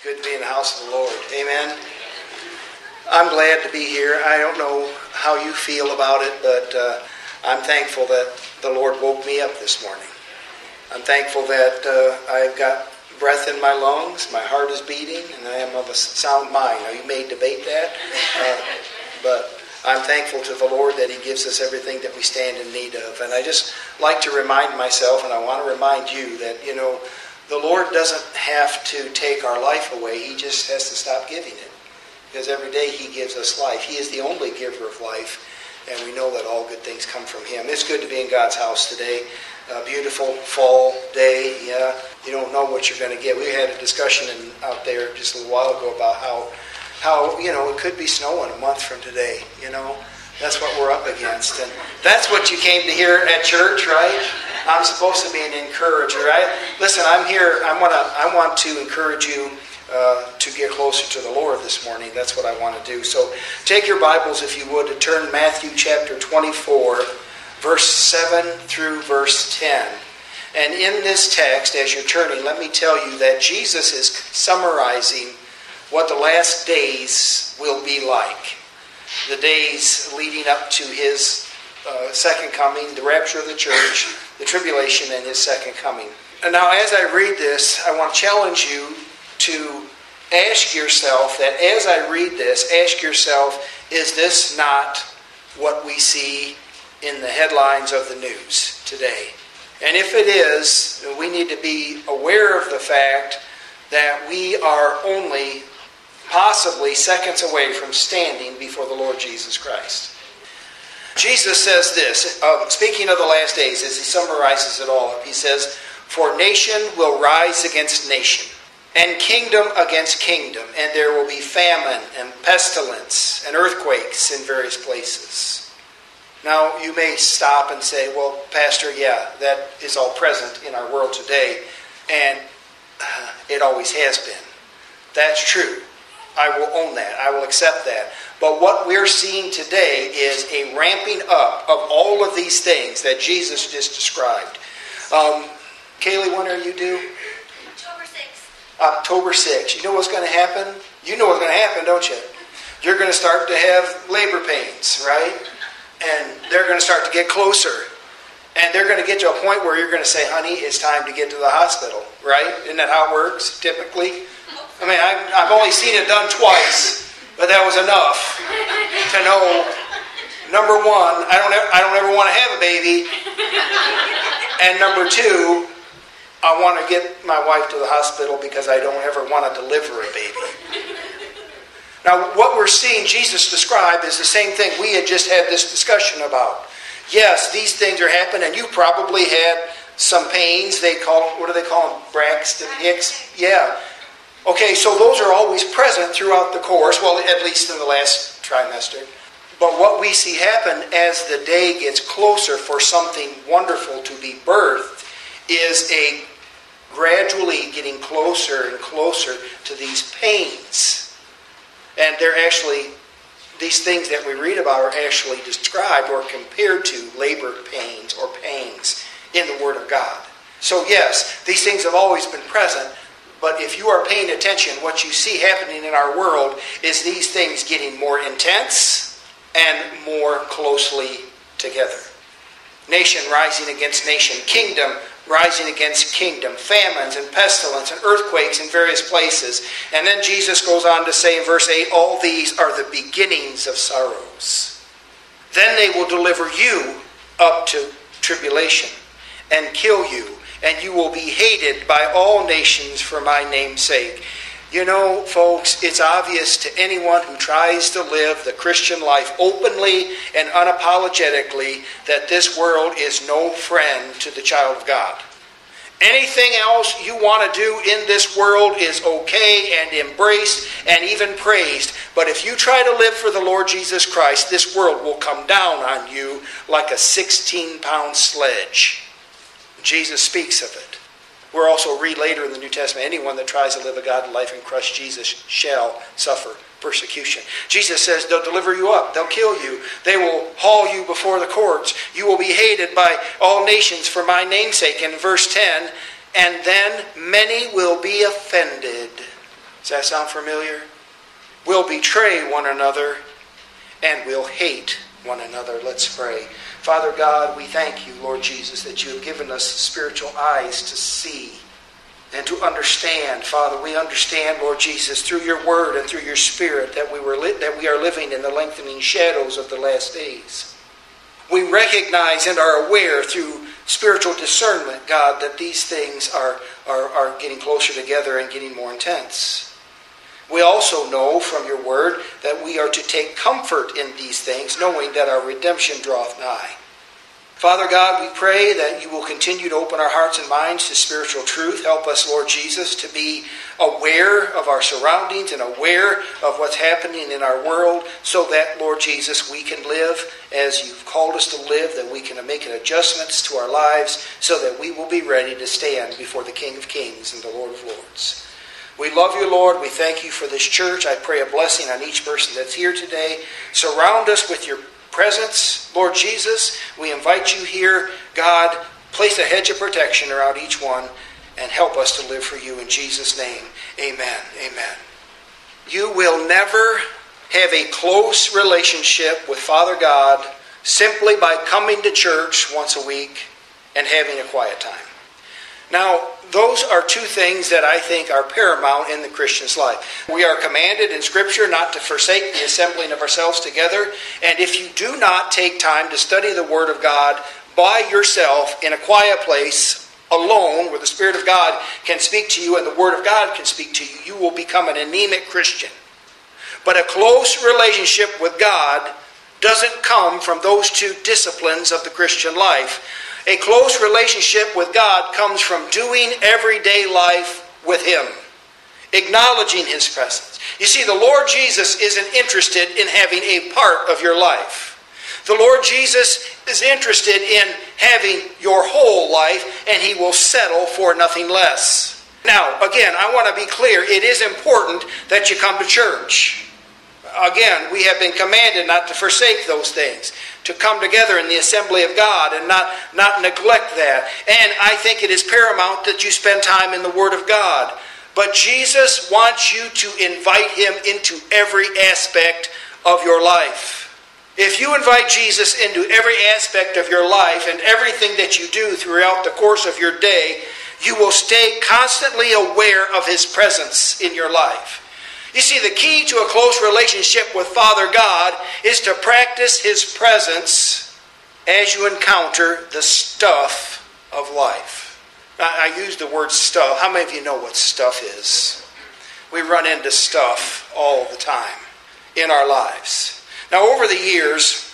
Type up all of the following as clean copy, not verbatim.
Good to be in the house of the Lord. Amen. I'm glad to be here. I don't know how you feel about it, but I'm thankful that the Lord woke me up this morning. I'm thankful that I've got breath in my lungs, my heart is beating, and I am of a sound mind. Now, you may debate that, but I'm thankful to the Lord that He gives us everything that we stand in need of. And I just like to remind myself, and I want to remind you that, the Lord doesn't have to take our life away. He just has to stop giving it. Because every day He gives us life. He is the only giver of life. And we know that all good things come from Him. It's good to be in God's house today. A beautiful fall day. Yeah, you don't know what you're going to get. We had a discussion out there just a little while ago about how it could be snowing a month from today. That's what we're up against. And that's what you came to hear at church, right? I'm supposed to be an encourager, right? Listen, I'm here. I want to encourage you to get closer to the Lord this morning. That's what I want to do. So take your Bibles, if you would, and turn Matthew chapter 24, verse 7 through verse 10. And in this text, as you're turning, let me tell you that Jesus is summarizing what the last days will be like. The days leading up to His second coming, the rapture of the church, the tribulation, and His second coming. And now, as I read this, I want to challenge you to ask yourself that as I read this, ask yourself, is this not what we see in the headlines of the news today? And if it is, we need to be aware of the fact that we are only possibly seconds away from standing before the Lord Jesus Christ. Jesus says this, speaking of the last days, as He summarizes it all up, He says, "For nation will rise against nation, and kingdom against kingdom, and there will be famine and pestilence and earthquakes in various places." Now, you may stop and say, "Well, Pastor, yeah, that is all present in our world today, and it always has been." That's true. I will own that. I will accept that. But what we're seeing today is a ramping up of all of these things that Jesus just described. Kaylee, when are you due? October 6th. October 6th. You know what's going to happen? You know what's going to happen, don't you? You're going to start to have labor pains, right? And they're going to start to get closer. And they're going to get to a point where you're going to say, "Honey, it's time to get to the hospital," right? Isn't that how it works, typically? I mean, I've only seen it done twice, but that was enough to know, number one, I don't ever want to have a baby. And number two, I want to get my wife to the hospital because I don't ever want to deliver a baby. Now, what we're seeing Jesus describe is the same thing we had just had this discussion about. Yes, these things are happening, and you probably had some pains. What do they call them? Braxton Hicks? Yeah. Okay, so those are always present throughout the course, well, at least in the last trimester. But what we see happen as the day gets closer for something wonderful to be birthed is a gradually getting closer and closer to these pains. And these things that we read about are actually described or compared to labor pains or pangs in the Word of God. So yes, these things have always been present. But if you are paying attention, what you see happening in our world is these things getting more intense and more closely together. Nation rising against nation, kingdom rising against kingdom, famines and pestilence and earthquakes in various places. And then Jesus goes on to say in verse 8, "All these are the beginnings of sorrows. Then they will deliver you up to tribulation and kill you, and you will be hated by all nations for my name's sake." You know, folks, it's obvious to anyone who tries to live the Christian life openly and unapologetically that this world is no friend to the child of God. Anything else you want to do in this world is okay and embraced and even praised. But if you try to live for the Lord Jesus Christ, this world will come down on you like a 16-pound sledge. Jesus speaks of it. We'll also read later in the New Testament, anyone that tries to live a godly life in Christ Jesus shall suffer persecution. Jesus says they'll deliver you up. They'll kill you. They will haul you before the courts. You will be hated by all nations for my name's sake. In verse 10, and then many will be offended. Does that sound familiar? We'll betray one another and we'll hate one another. Let's pray. Father God, we thank you, Lord Jesus, that you have given us spiritual eyes to see and to understand. Father, we understand, Lord Jesus, through your word and through your spirit that we are living in the lengthening shadows of the last days. We recognize and are aware through spiritual discernment, God, that these things are getting closer together and getting more intense. We also know from your word that we are to take comfort in these things, knowing that our redemption draweth nigh. Father God, we pray that you will continue to open our hearts and minds to spiritual truth. Help us, Lord Jesus, to be aware of our surroundings and aware of what's happening in our world so that, Lord Jesus, we can live as you've called us to live, that we can make adjustments to our lives so that we will be ready to stand before the King of Kings and the Lord of Lords. We love you, Lord. We thank you for this church. I pray a blessing on each person that's here today. Surround us with your presence, Lord Jesus. We invite you here. God, place a hedge of protection around each one and help us to live for you in Jesus' name. Amen. Amen. You will never have a close relationship with Father God simply by coming to church once a week and having a quiet time. Now, those are two things that I think are paramount in the Christian's life. We are commanded in Scripture not to forsake the assembling of ourselves together. And if you do not take time to study the Word of God by yourself in a quiet place, alone, where the Spirit of God can speak to you and the Word of God can speak to you, you will become an anemic Christian. But a close relationship with God doesn't come from those two disciplines of the Christian life. A close relationship with God comes from doing everyday life with Him, acknowledging His presence. You see, the Lord Jesus isn't interested in having a part of your life. The Lord Jesus is interested in having your whole life, and He will settle for nothing less. Now, again, I want to be clear. It is important that you come to church. Again, we have been commanded not to forsake those things, to come together in the assembly of God and not neglect that. And I think it is paramount that you spend time in the Word of God. But Jesus wants you to invite Him into every aspect of your life. If you invite Jesus into every aspect of your life and everything that you do throughout the course of your day, you will stay constantly aware of His presence in your life. You see, the key to a close relationship with Father God is to practice His presence as you encounter the stuff of life. I use the word stuff. How many of you know what stuff is? We run into stuff all the time in our lives. Now, over the years,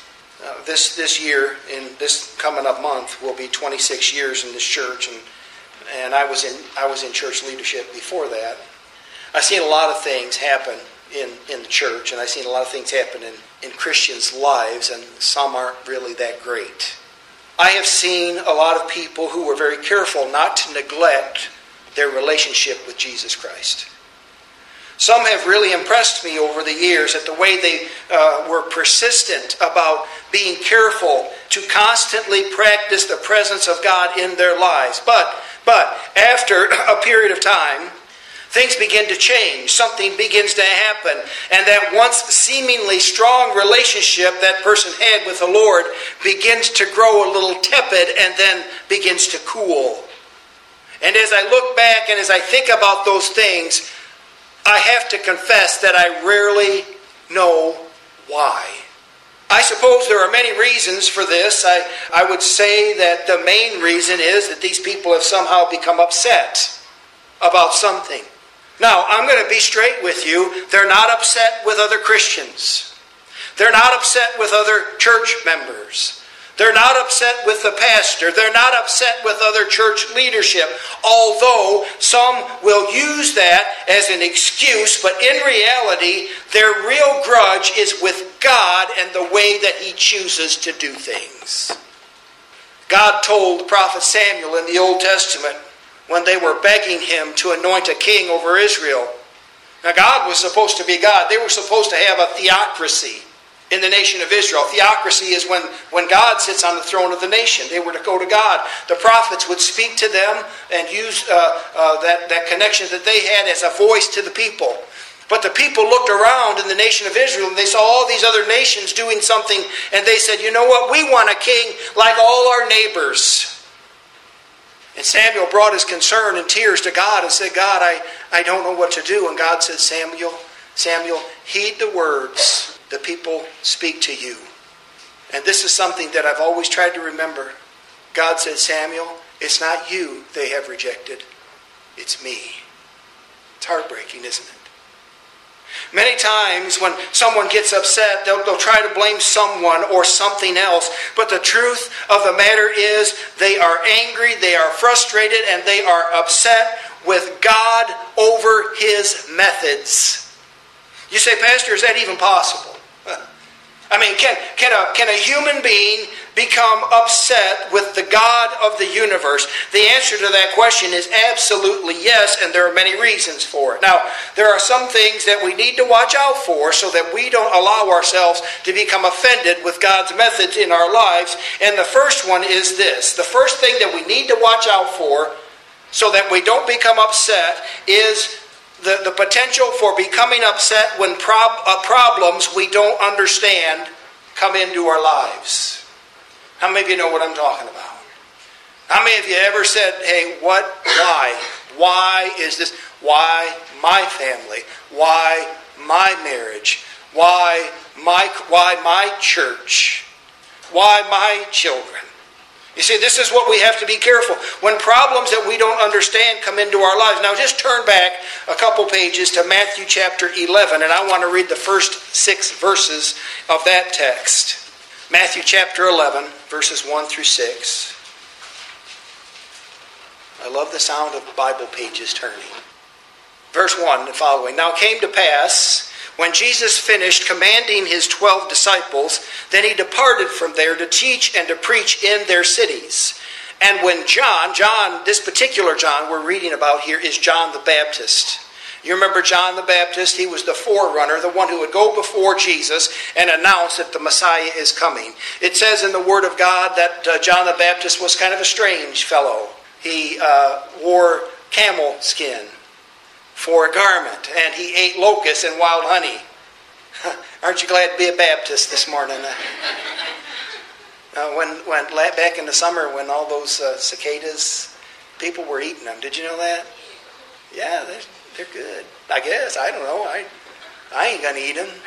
this year, in this coming up month, will be 26 years in this church, and I was in church leadership before that. I've seen a lot of things happen in the church, and I've seen a lot of things happen in Christians' lives, and some aren't really that great. I have seen a lot of people who were very careful not to neglect their relationship with Jesus Christ. Some have really impressed me over the years at the way they were persistent about being careful to constantly practice the presence of God in their lives. But after a period of time, things begin to change. Something begins to happen. And that once seemingly strong relationship that person had with the Lord begins to grow a little tepid and then begins to cool. And as I look back and as I think about those things, I have to confess that I rarely know why. I suppose there are many reasons for this. I would say that the main reason is that these people have somehow become upset about something. Now, I'm going to be straight with you. They're not upset with other Christians. They're not upset with other church members. They're not upset with the pastor. They're not upset with other church leadership, although some will use that as an excuse, but in reality, their real grudge is with God and the way that He chooses to do things. God told the prophet Samuel in the Old Testament, when they were begging him to anoint a king over Israel. Now, God was supposed to be God. They were supposed to have a theocracy. in the nation of Israel. Theocracy is when God sits on the throne of the nation. They were to go to God. The prophets would speak to them and use that connection that they had as a voice to the people. But the people looked around in the nation of Israel and they saw all these other nations doing something, and they said, you know what, we want a king like all our neighbors. And Samuel brought his concern and tears to God and said, God, I don't know what to do. And God said, Samuel, heed the words the people speak to you. And this is something that I've always tried to remember. God said, Samuel, it's not you they have rejected. It's me. It's heartbreaking, isn't it? Many times when someone gets upset, they'll try to blame someone or something else. But the truth of the matter is they are angry, they are frustrated, and they are upset with God over His methods. You say, Pastor, is that even possible? I mean, can a human being become upset with the God of the universe? The answer to that question is absolutely yes, and there are many reasons for it. Now, there are some things that we need to watch out for so that we don't allow ourselves to become offended with God's methods in our lives. And the first one is this. The first thing that we need to watch out for so that we don't become upset is the potential for becoming upset when problems we don't understand come into our lives. How many of you know what I'm talking about? How many of you ever said, hey, why? Why is this? Why my family? Why my marriage? Why my church? Why my children? You see, this is what we have to be careful. When problems that we don't understand come into our lives. Now just turn back a couple pages to Matthew chapter 11, and I want to read the first 6 verses of that text. Matthew chapter 11, verses 1 through 6. I love the sound of Bible pages turning. Verse 1 and following. Now it came to pass, when Jesus finished commanding his 12 disciples, then he departed from there to teach and to preach in their cities. And when John, this particular John we're reading about here is John the Baptist. You remember John the Baptist? He was the forerunner, the one who would go before Jesus and announce that the Messiah is coming. It says in the Word of God that John the Baptist was kind of a strange fellow. He wore camel skin for a garment, and he ate locusts and wild honey. Aren't you glad to be a Baptist this morning? When back in the summer when all those cicadas, people were eating them. Did you know that? Yeah, they're good. I guess. I don't know. I ain't going to eat them.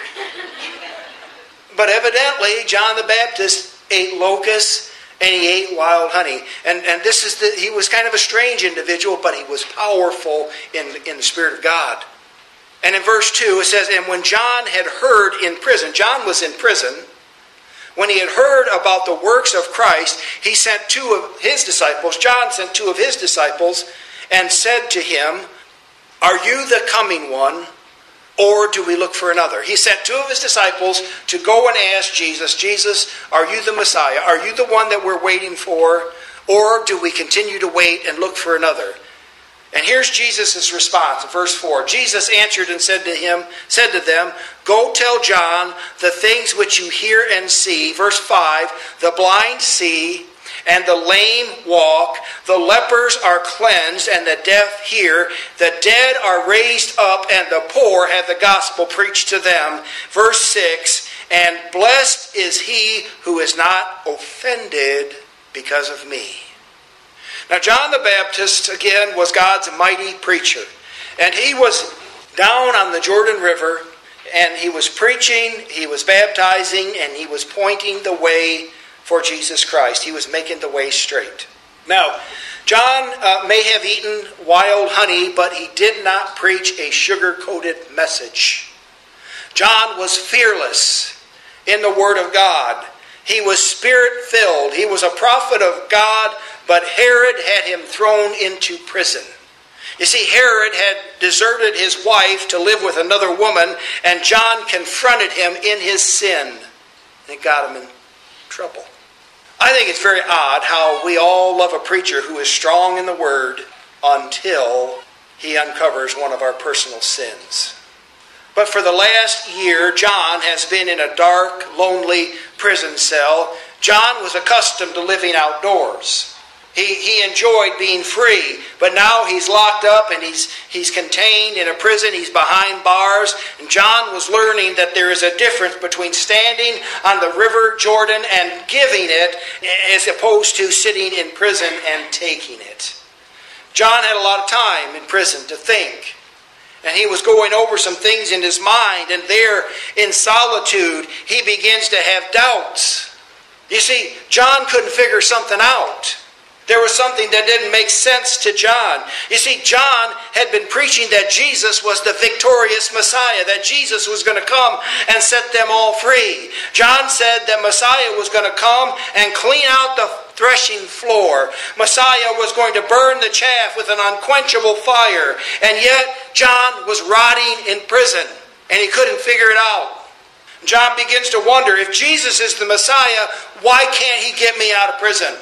But evidently, John the Baptist ate locusts and he ate wild honey. And he was kind of a strange individual, but he was powerful in the Spirit of God. And in verse 2 it says, and when John had heard in prison, John was in prison, when he had heard about the works of Christ, he sent 2 of his disciples, John sent 2 of his disciples, and said to him, are you the coming one, or do we look for another? He sent 2 of his disciples to go and ask Jesus, Jesus, are you the Messiah? Are you the one that we're waiting for? Or do we continue to wait and look for another? And here's Jesus' response, verse 4. Jesus answered and said to them, go tell John the things which you hear and see. Verse 5, the blind see, and the lame walk, the lepers are cleansed, and the deaf hear, the dead are raised up, and the poor have the gospel preached to them. Verse 6, and blessed is he who is not offended because of me. Now John the Baptist, again, was God's mighty preacher. And he was down on the Jordan River, and he was preaching, he was baptizing, and he was pointing the way for Jesus Christ. He was making the way straight. Now, John may have eaten wild honey, but he did not preach a sugar-coated message. John was fearless in the Word of God. He was Spirit-filled. He was a prophet of God, but Herod had him thrown into prison. You see, Herod had deserted his wife to live with another woman, and John confronted him in his sin. And it got him in trouble. I think it's very odd how we all love a preacher who is strong in the Word until he uncovers one of our personal sins. But for the last year, John has been in a dark, lonely prison cell. John was accustomed to living outdoors. He enjoyed being free, but now he's locked up and he's contained in a prison. He's behind bars. And John was learning that there is a difference between standing on the river Jordan and giving it as opposed to sitting in prison and taking it. John had a lot of time in prison to think. And he was going over some things in his mind. And there in solitude, he begins to have doubts. You see, John couldn't figure something out. There was something that didn't make sense to John. You see, John had been preaching that Jesus was the victorious Messiah, that Jesus was going to come and set them all free. John said that Messiah was going to come and clean out the threshing floor. Messiah was going to burn the chaff with an unquenchable fire. And yet, John was rotting in prison, and he couldn't figure it out. John begins to wonder, if Jesus is the Messiah, why can't he get me out of prison?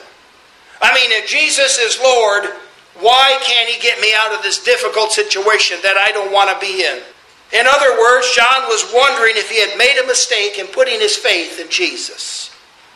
I mean, if Jesus is Lord, why can't he get me out of this difficult situation that I don't want to be in? In other words, John was wondering if he had made a mistake in putting his faith in Jesus.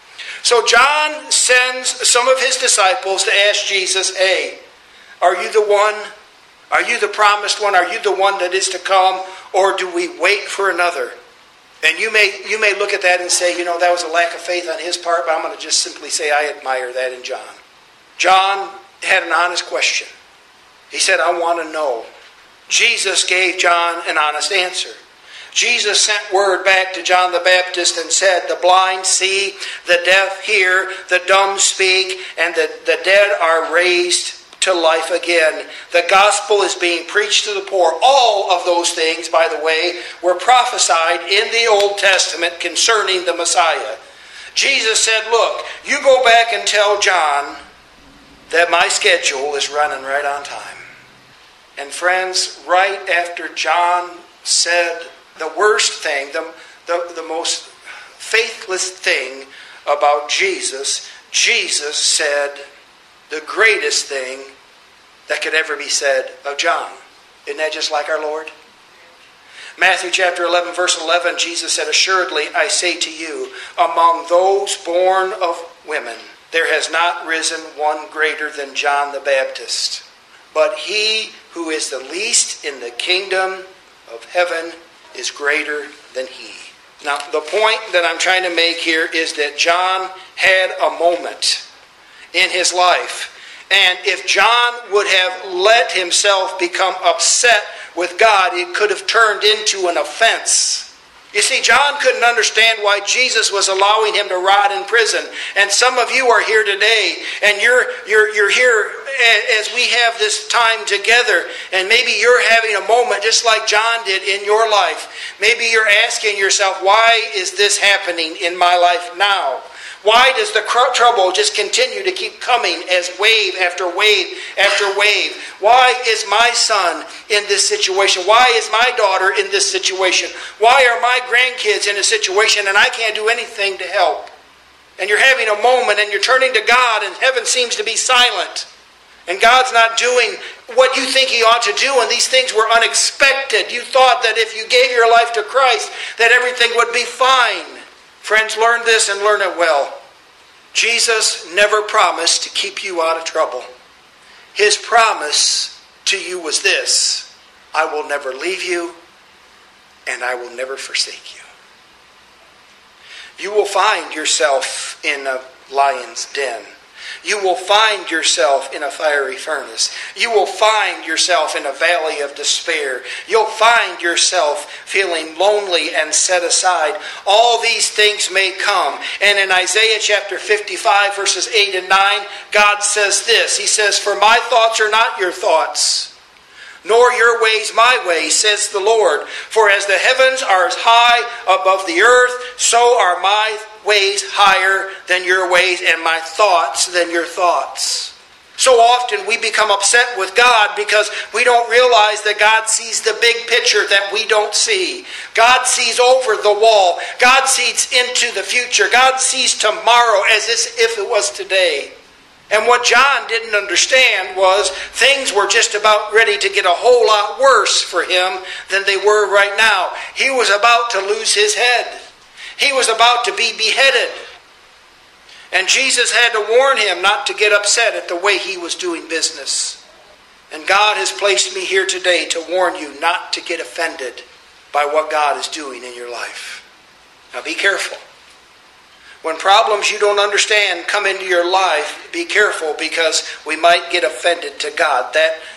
So John sends some of his disciples to ask Jesus, hey, are you the one? Are you the promised one? Are you the one that is to come? Or do we wait for another? And you may look at that and say, that was a lack of faith on his part, but I'm going to just simply say I admire that in John. John had an honest question. He said, I want to know. Jesus gave John an honest answer. Jesus sent word back to John the Baptist and said, the blind see, the deaf hear, the dumb speak, and the dead are raised to life again. The gospel is being preached to the poor. All of those things, by the way, were prophesied in the Old Testament concerning the Messiah. Jesus said, look, you go back and tell John that my schedule is running right on time. And friends, right after John said the worst thing, the most faithless thing about Jesus, Jesus said the greatest thing that could ever be said of John. Isn't that just like our Lord? Matthew chapter 11, verse 11, Jesus said, assuredly, I say to you, among those born of women, there has not risen one greater than John the Baptist. But he who is the least in the kingdom of heaven is greater than he. Now, the point that I'm trying to make here is that John had a moment in his life. And if John would have let himself become upset with God, it could have turned into an offense. You see, John couldn't understand why Jesus was allowing him to rot in prison. And some of you are here today, and you're here as we have this time together, and maybe you're having a moment just like John did in your life. Maybe you're asking yourself, why is this happening in my life now? Why does the trouble just continue to keep coming as wave after wave after wave? Why is my son in this situation? Why is my daughter in this situation? Why are my grandkids in a situation and I can't do anything to help? And you're having a moment and you're turning to God and heaven seems to be silent. And God's not doing what you think he ought to do, and these things were unexpected. You thought that if you gave your life to Christ that everything would be fine. Friends, learn this and learn it well. Jesus never promised to keep you out of trouble. His promise to you was this: I will never leave you and I will never forsake you. You will find yourself in a lion's den. You will find yourself in a fiery furnace. You will find yourself in a valley of despair. You'll find yourself feeling lonely and set aside. All these things may come. And in Isaiah chapter 55, verses 8 and 9, God says this. He says, for my thoughts are not your thoughts, nor your ways my ways, says the Lord. For as the heavens are as high above the earth, so are my ways higher than your ways, and my thoughts than your thoughts. So often we become upset with God because we don't realize that God sees the big picture that we don't see. God sees over the wall. God sees into the future. God sees tomorrow as if it was today. And what John didn't understand was things were just about ready to get a whole lot worse for him than they were right now. He was about to lose his head. He was about to be beheaded. And Jesus had to warn him not to get upset at the way he was doing business. And God has placed me here today to warn you not to get offended by what God is doing in your life. Now be careful. When problems you don't understand come into your life, be careful, because we might get offended to God.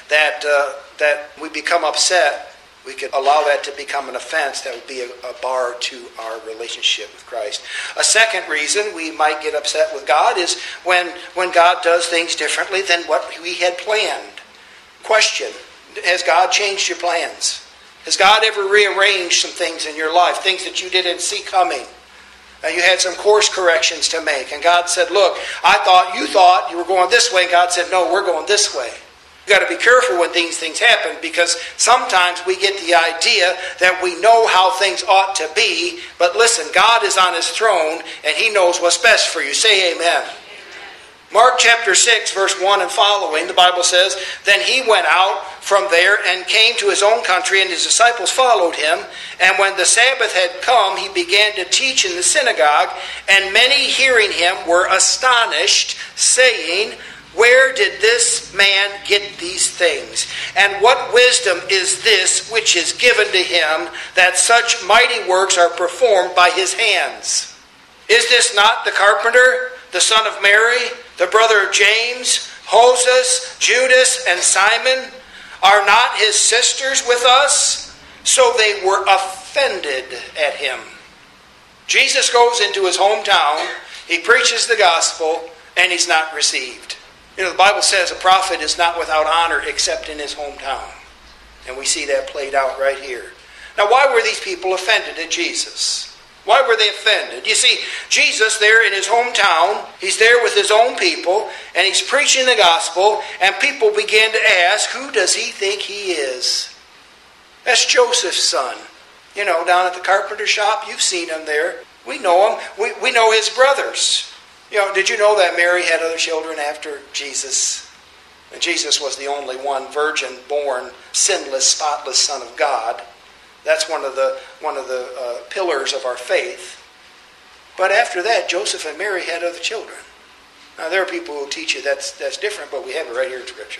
That we become upset, we could allow that to become an offense. That would be a bar to our relationship with Christ. A second reason we might get upset with God is when God does things differently than what we had planned. Question: has God changed your plans? Has God ever rearranged some things in your life, things that you didn't see coming? You had some course corrections to make, and God said, look, you thought you were going this way, and God said, no, we're going this way. You've got to be careful when these things happen, because sometimes we get the idea that we know how things ought to be, but listen, God is on his throne, and he knows what's best for you. Say amen. Mark chapter 6, verse 1 and following, the Bible says, then he went out from there and came to his own country, and his disciples followed him. And when the Sabbath had come, he began to teach in the synagogue, and many hearing him were astonished, saying, where did this man get these things? And what wisdom is this which is given to him, that such mighty works are performed by his hands? Is this not the carpenter, the son of Mary, the brother of James, Joses, Judas, and Simon? Are not his sisters with us? So they were offended at him. Jesus goes into his hometown, he preaches the gospel, and he's not received. You know, the Bible says a prophet is not without honor except in his hometown. And we see that played out right here. Now, why were these people offended at Jesus? Why were they offended? You see, Jesus there in his hometown, he's there with his own people, and he's preaching the gospel, and people began to ask, who does he think he is? That's Joseph's son. You know, down at the carpenter shop, you've seen him there. We know him. We know his brothers. You know, did you know that Mary had other children after Jesus? And Jesus was the only one virgin-born, sinless, spotless Son of God. That's one of the pillars of our faith. But after that, Joseph and Mary had other children. Now, there are people who teach you that's different, but we have it right here in Scripture.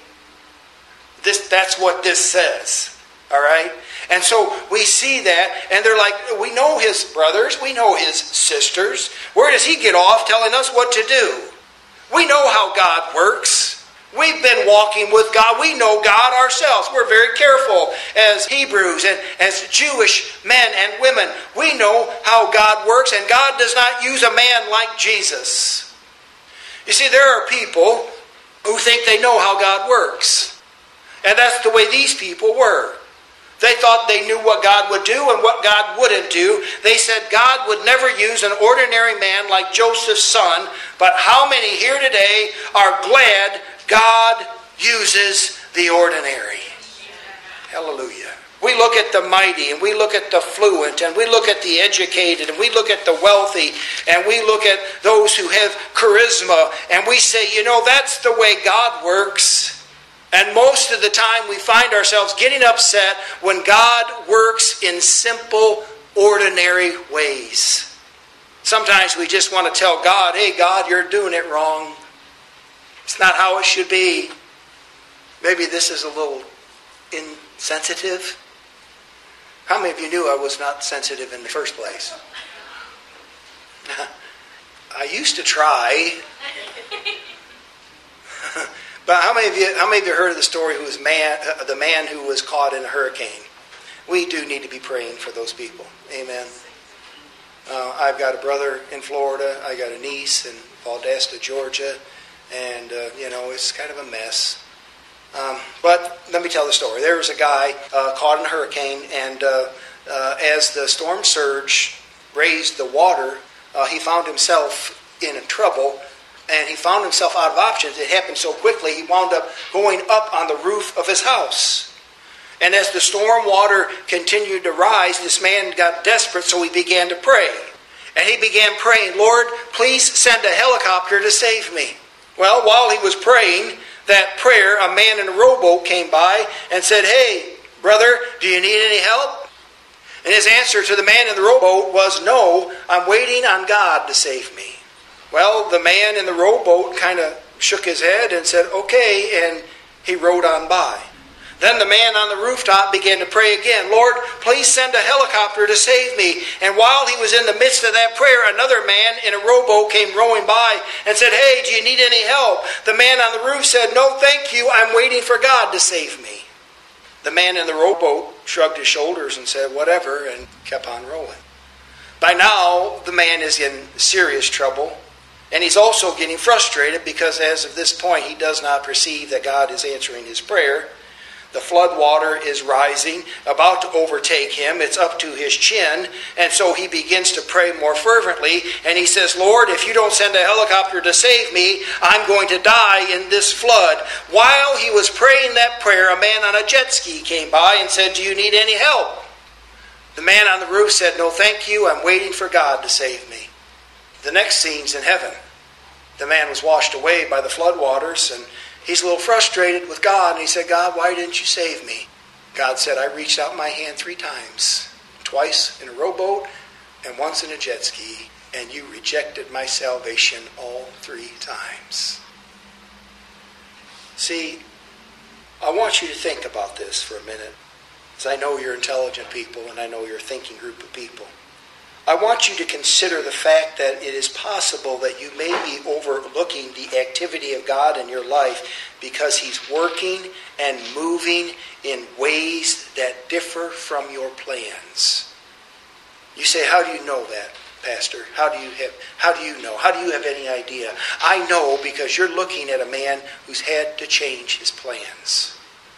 That's what this says. All right? And so we see that, and they're like, we know his brothers, we know his sisters. Where does he get off telling us what to do? We know how God works. We've been walking with God. We know God ourselves. We're very careful as Hebrews and as Jewish men and women. We know how God works, and God does not use a man like Jesus. You see, there are people who think they know how God works. And that's the way these people were. They thought they knew what God would do and what God wouldn't do. They said God would never use an ordinary man like Joseph's son. But how many here today are glad God uses the ordinary? Hallelujah. We look at the mighty, and we look at the fluent, and we look at the educated, and we look at the wealthy, and we look at those who have charisma, and we say, you know, that's the way God works. And most of the time we find ourselves getting upset when God works in simple, ordinary ways. Sometimes we just want to tell God, hey God, you're doing it wrong. It's not how it should be. Maybe this is a little insensitive. How many of you knew I was not sensitive in the first place? I used to try. But how many of you heard of the story who was the man who was caught in a hurricane? We do need to be praying for those people. Amen. I've got a brother in Florida. I got a niece in Valdosta, Georgia. And, it's kind of a mess. But let me tell the story. There was a guy caught in a hurricane, and as the storm surge raised the water, he found himself in trouble. And he found himself out of options. It happened so quickly, he wound up going up on the roof of his house. And as the storm water continued to rise, this man got desperate, so he began to pray. And he began praying, Lord, please send a helicopter to save me. Well, while he was praying that prayer, a man in a rowboat came by and said, "Hey, brother, do you need any help?" And his answer to the man in the rowboat was, "No, I'm waiting on God to save me." Well, the man in the rowboat kind of shook his head and said, "Okay," and he rowed on by. Then the man on the rooftop began to pray again, "Lord, please send a helicopter to save me." And while he was in the midst of that prayer, another man in a rowboat came rowing by and said, "Hey, do you need any help?" The man on the roof said, "No, thank you. I'm waiting for God to save me." The man in the rowboat shrugged his shoulders and said, "Whatever," and kept on rowing. By now, the man is in serious trouble, and he's also getting frustrated because as of this point, he does not perceive that God is answering his prayer. The flood water is rising, about to overtake him. It's up to his chin. And so he begins to pray more fervently. And he says, "Lord, if you don't send a helicopter to save me, I'm going to die in this flood." While he was praying that prayer, a man on a jet ski came by and said, "Do you need any help?" The man on the roof said, "No, thank you. I'm waiting for God to save me." The next scene's in heaven. The man was washed away by the floodwaters, and he's a little frustrated with God, and he said, "God, why didn't you save me?" God said, "I reached out my hand 3 times, twice in a rowboat and once in a jet ski, and you rejected my salvation all 3 times. See, I want you to think about this for a minute, because I know you're intelligent people, and I know you're a thinking group of people. I want you to consider the fact that it is possible that you may be overlooking the activity of God in your life because he's working and moving in ways that differ from your plans. You say, "How do you know that, Pastor? How do you know? How do you have any idea?" I know because you're looking at a man who's had to change his plans.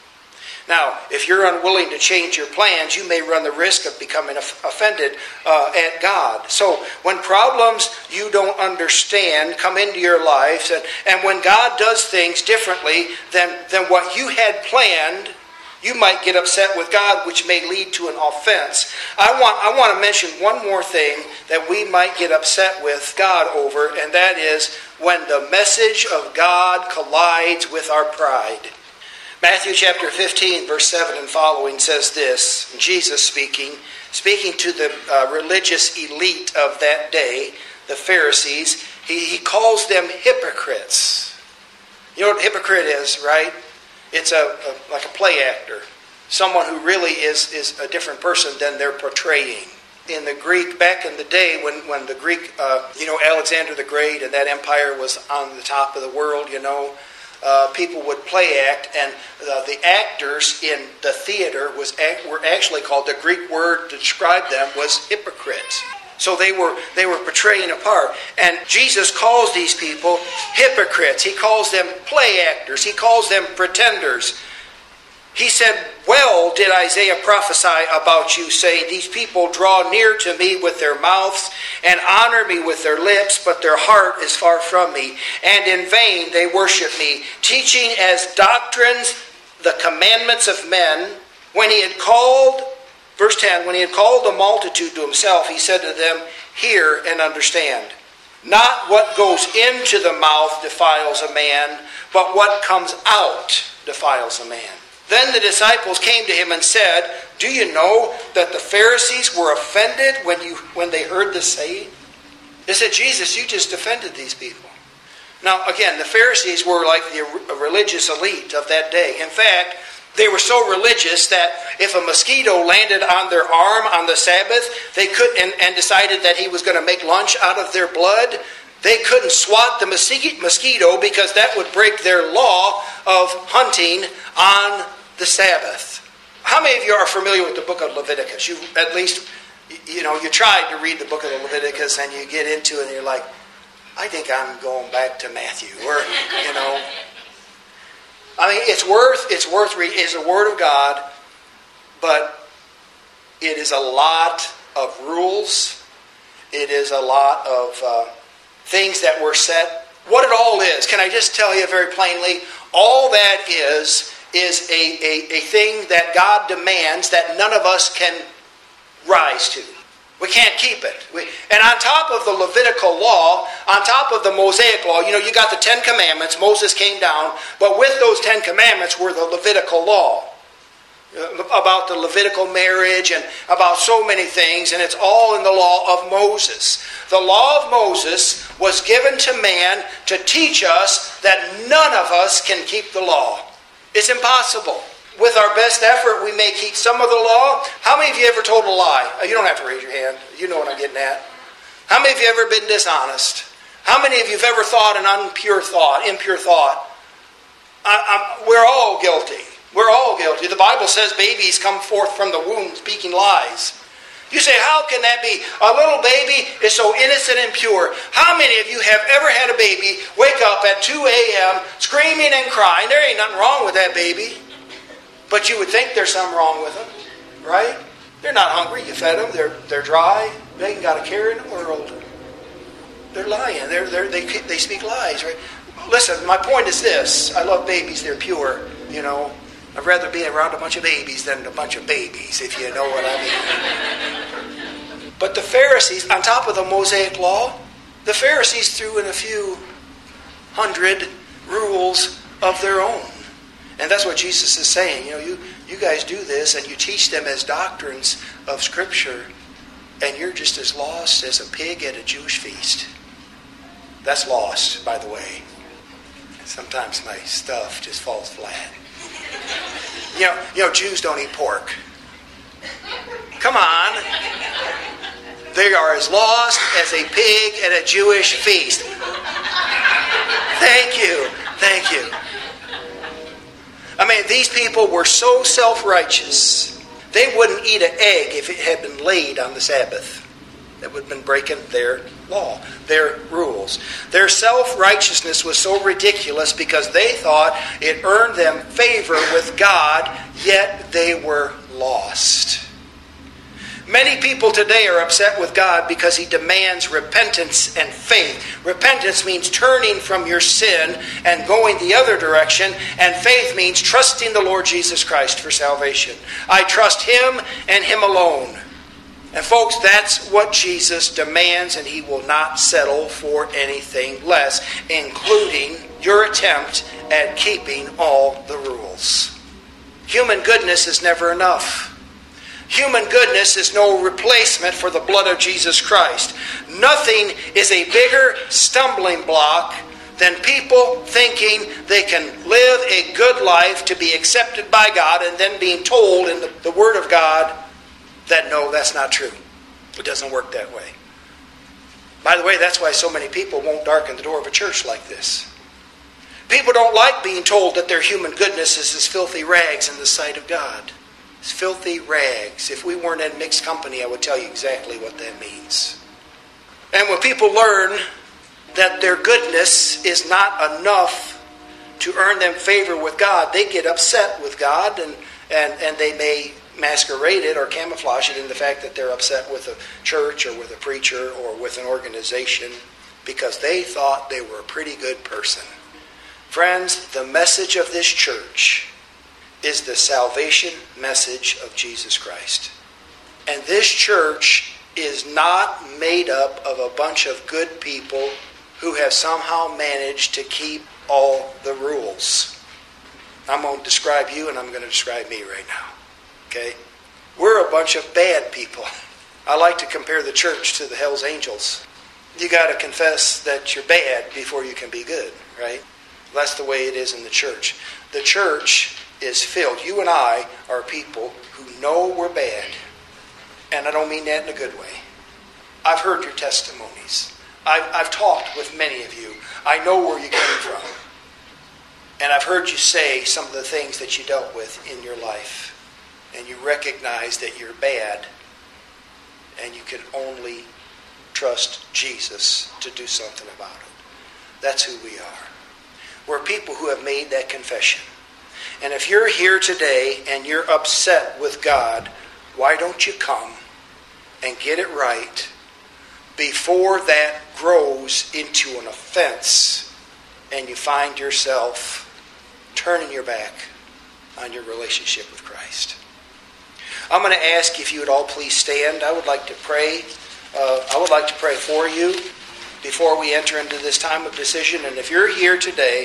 Now, if you're unwilling to change your plans, you may run the risk of becoming offended at God. So when problems you don't understand come into your lives, and when God does things differently than what you had planned, you might get upset with God, which may lead to an offense. I want to mention one more thing that we might get upset with God over, and that is when the message of God collides with our pride. Matthew chapter 15, verse 7 and following says this, Jesus speaking to the religious elite of that day, the Pharisees, he calls them hypocrites. You know what a hypocrite is, right? It's like a play actor, someone who really is a different person than they're portraying. In the Greek, back in the day when the Greek, Alexander the Great and that empire was on the top of the world, people would play act, and the actors in the theater were actually called, the Greek word to describe them was hypocrites. So they were portraying a part. And Jesus calls these people hypocrites. He calls them play actors. He calls them pretenders. He said, "Well did Isaiah prophesy about you, saying, these people draw near to me with their mouths and honor me with their lips, but their heart is far from me. And in vain they worship me, teaching as doctrines the commandments of men." When he had called, verse 10, when he had called the multitude to himself, he said to them, "Hear and understand. Not what goes into the mouth defiles a man, but what comes out defiles a man." Then the disciples came to him and said, "Do you know that the Pharisees were offended when they heard this saying?" They said, "Jesus, you just offended these people." Now, again, the Pharisees were like the religious elite of that day. In fact, they were so religious that if a mosquito landed on their arm on the Sabbath, they could and decided that he was going to make lunch out of their blood, they couldn't swat the mosquito because that would break their law of hunting on the Sabbath. How many of you are familiar with the book of Leviticus? You at least, you tried to read the book of Leviticus, and you get into it and you're like, "I think I'm going back to Matthew," or I mean, it's worth reading. It's the Word of God, but it is a lot of rules. It is a lot of things that were set. What it all is, can I just tell you very plainly? All that is a thing that God demands that none of us can rise to. We can't keep it. And on top of the Levitical law, on top of the Mosaic law, you got the 10 Commandments. Moses came down. But with those 10 Commandments were the Levitical law. About the Levitical marriage and about so many things. And it's all in the law of Moses. The law of Moses was given to man to teach us that none of us can keep the law. It's impossible. With our best effort, we may keep some of the law. How many of you ever told a lie? You don't have to raise your hand. You know what I'm getting at. How many of you ever been dishonest? How many of you have ever thought an impure thought? We're all guilty. We're all guilty. The Bible says babies come forth from the womb speaking lies. You say, how can that be? A little baby is so innocent and pure. How many of you have ever had a baby wake up at 2 a.m. screaming and crying? There ain't nothing wrong with that baby. But you would think there's something wrong with them, right? They're not hungry. You fed them. They're dry. They ain't got a care in the world. They're lying. They speak lies, right? Listen, my point is this. I love babies. They're pure, I'd rather be around a bunch of babies than a bunch of babies, if you know what I mean. But the Pharisees, on top of the Mosaic law, the Pharisees threw in a few hundred rules of their own. And that's what Jesus is saying. You guys do this and you teach them as doctrines of Scripture, and you're just as lost as a pig at a Jewish feast. That's lost, by the way. Sometimes my stuff just falls flat. Jews don't eat pork. Come on. They are as lost as a pig at a Jewish feast. Thank you. I mean, these people were so self-righteous, they wouldn't eat an egg if it had been laid on the Sabbath. That would have been breaking their law, their rules. Their self-righteousness was so ridiculous because they thought it earned them favor with God, yet they were lost. Many people today are upset with God because He demands repentance and faith. Repentance means turning from your sin and going the other direction, and faith means trusting the Lord Jesus Christ for salvation. I trust Him and Him alone. And folks, that's what Jesus demands, and He will not settle for anything less, including your attempt at keeping all the rules. Human goodness is never enough. Human goodness is no replacement for the blood of Jesus Christ. Nothing is a bigger stumbling block than people thinking they can live a good life to be accepted by God and then being told in the Word of God that no, that's not true. It doesn't work that way. By the way, that's why so many people won't darken the door of a church like this. People don't like being told that their human goodness is as filthy rags in the sight of God. It's filthy rags. If we weren't in mixed company, I would tell you exactly what that means. And when people learn that their goodness is not enough to earn them favor with God, they get upset with God, and they may masquerade it or camouflage it in the fact that they're upset with a church or with a preacher or with an organization because they thought they were a pretty good person. Friends, the message of this church is the salvation message of Jesus Christ. And this church is not made up of a bunch of good people who have somehow managed to keep all the rules. I'm going to describe you and I'm going to describe me right now. Okay? We're a bunch of bad people. I like to compare the church to the Hell's Angels. You got to confess that you're bad before you can be good, right? That's the way it is in the church. The church is filled. You and I are people who know we're bad. And I don't mean that in a good way. I've heard your testimonies. I've talked with many of you. I know where you came from. And I've heard you say some of the things that you dealt with in your life. And you recognize that you're bad. And you can only trust Jesus to do something about it. That's who we are. We're people who have made that confession. And if you're here today and you're upset with God, why don't you come and get it right before that grows into an offense and you find yourself turning your back on your relationship with Christ? I'm going to ask if you would all please stand. I would like to pray. I would like to pray for you before we enter into this time of decision. And if you're here today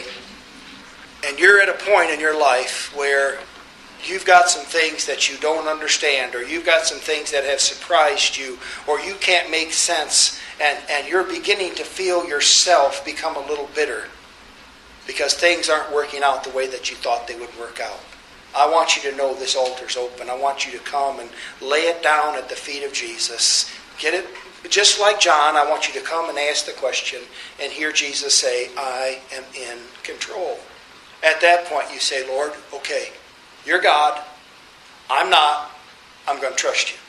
and you're at a point in your life where you've got some things that you don't understand, or you've got some things that have surprised you, or you can't make sense, and you're beginning to feel yourself become a little bitter because things aren't working out the way that you thought they would work out, I want you to know this altar's open. I want you to come and lay it down at the feet of Jesus. Get it? Just like John, I want you to come and ask the question and hear Jesus say, I am in control. At that point you say, Lord, okay, you're God. I'm not. I'm going to trust you.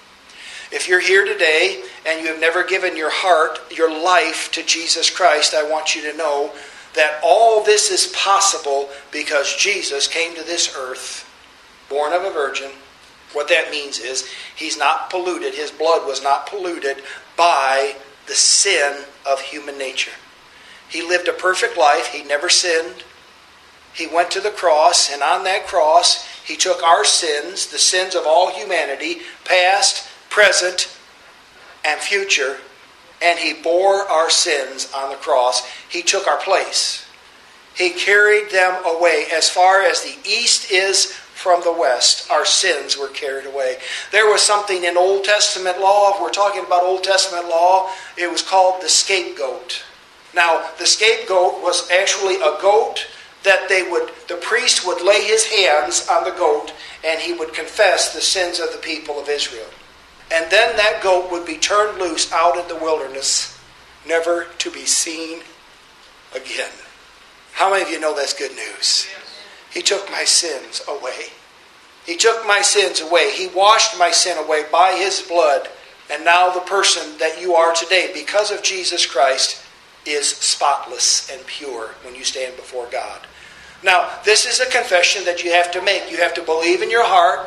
If you're here today and you have never given your heart, your life to Jesus Christ, I want you to know that all this is possible because Jesus came to this earth, born of a virgin. What that means is he's not polluted. His blood was not polluted by the sin of human nature. He lived a perfect life. He never sinned. He went to the cross, and on that cross, he took our sins, the sins of all humanity, past, present, and future, and he bore our sins on the cross. He took our place. He carried them away. As far as the east is from the west, our sins were carried away. There was something in Old Testament law. If we're talking about Old Testament law, it was called the scapegoat. Now, the scapegoat was actually a goat that the priest would lay his hands on the goat and he would confess the sins of the people of Israel. And then that goat would be turned loose out in the wilderness, never to be seen again. How many of you know that's good news? He took my sins away. He took my sins away. He washed my sin away by his blood. And now the person that you are today, because of Jesus Christ, is spotless and pure when you stand before God. Now, this is a confession that you have to make. You have to believe in your heart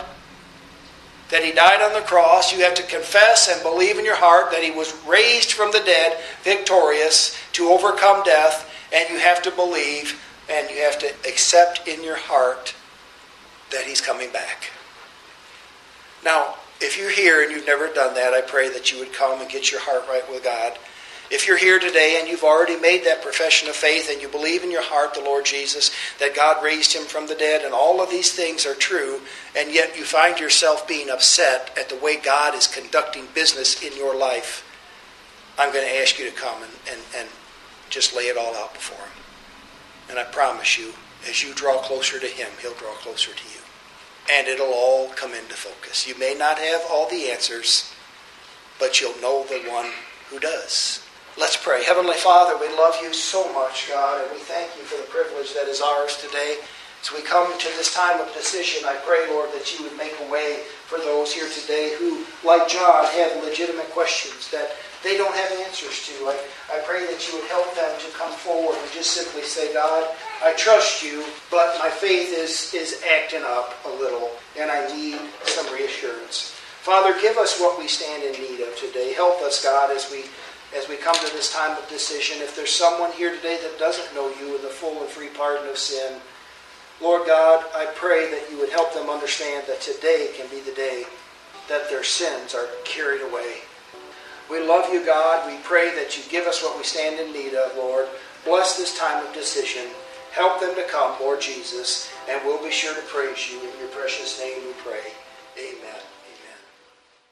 that he died on the cross. You have to confess and believe in your heart that he was raised from the dead, victorious, to overcome death. And you have to believe and you have to accept in your heart that he's coming back. Now, if you're here and you've never done that, I pray that you would come and get your heart right with God. If you're here today and you've already made that profession of faith and you believe in your heart the Lord Jesus, that God raised him from the dead, and all of these things are true, and yet you find yourself being upset at the way God is conducting business in your life, I'm going to ask you to come and just lay it all out before him. And I promise you, as you draw closer to him, he'll draw closer to you. And it'll all come into focus. You may not have all the answers, but you'll know the one who does. Let's pray. Heavenly Father, we love you so much, God, and we thank you for the privilege that is ours today. As we come to this time of decision, I pray, Lord, that you would make a way for those here today who, like John, have legitimate questions that they don't have answers to. I pray that you would help them to come forward and just simply say, God, I trust you, but my faith is acting up a little, and I need some reassurance. Father, give us what we stand in need of today. Help us, God, as we come to this time of decision. If there's someone here today that doesn't know you in the full and free pardon of sin, Lord God, I pray that you would help them understand that today can be the day that their sins are carried away. We love you, God. We pray that you give us what we stand in need of, Lord. Bless this time of decision. Help them to come, Lord Jesus, and we'll be sure to praise you. In your precious name we pray. Amen.